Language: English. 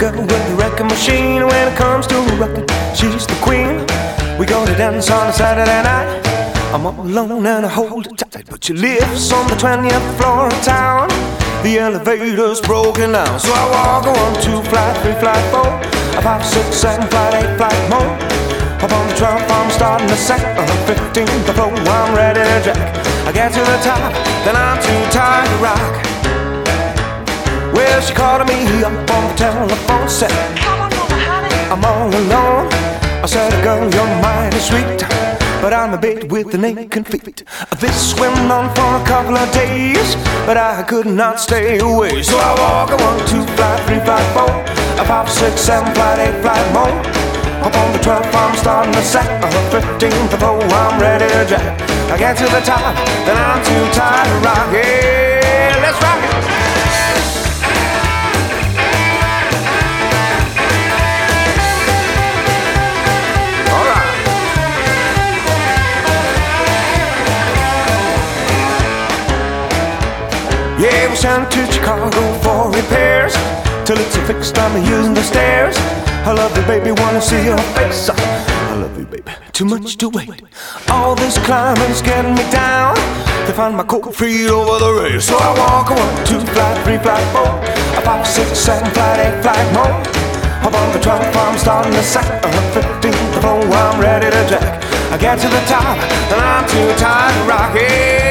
girl with the wrecking machine. When it comes to rocking, she's the queen. We go to dance on a Saturday night. I'm all alone and I hold it tight, but she lives on the 20th floor of town. The elevator's broken down, so I walk a 1, 2, flight 3, flight 4, a 5, 6, 7, flight 8, flight more. Up on the 12th, I'm starting to set. On the 15th, the floor, I'm ready to jack. I get to the top, then I'm too tired to rock. Well, she called me up on the telephone, said, "Come on over, honey, I'm all alone." I said, "Girl, you're mighty sweet, but I'm a bit with the naked feet." This went on for a couple of days, but I could not stay away. So I walk a 1, 2, flight 3, flight 4, a 5, 6, 7, flight 8, flight more. Up on the 12th, I'm starting to set. On the 15th, the floor, I'm ready to jack. I get to the top, then I'm too tired to rock. Yeah, let's rock it. Yeah, we sent to Chicago for repairs. Till it's fixed, I'm using the stairs. I love you, baby, wanna see your face. I love you, baby, too much to wait. All this climbing's getting me down. To find my cold feet over the race. So I walk a 1, 2, flight 3, flight 4, a 5, 6, 7, flight 8, flight more. Up on the 12th, I'm starting to set. On the 15th, the floor, I'm ready to jack. I get to the top, and I'm too tired to rock it.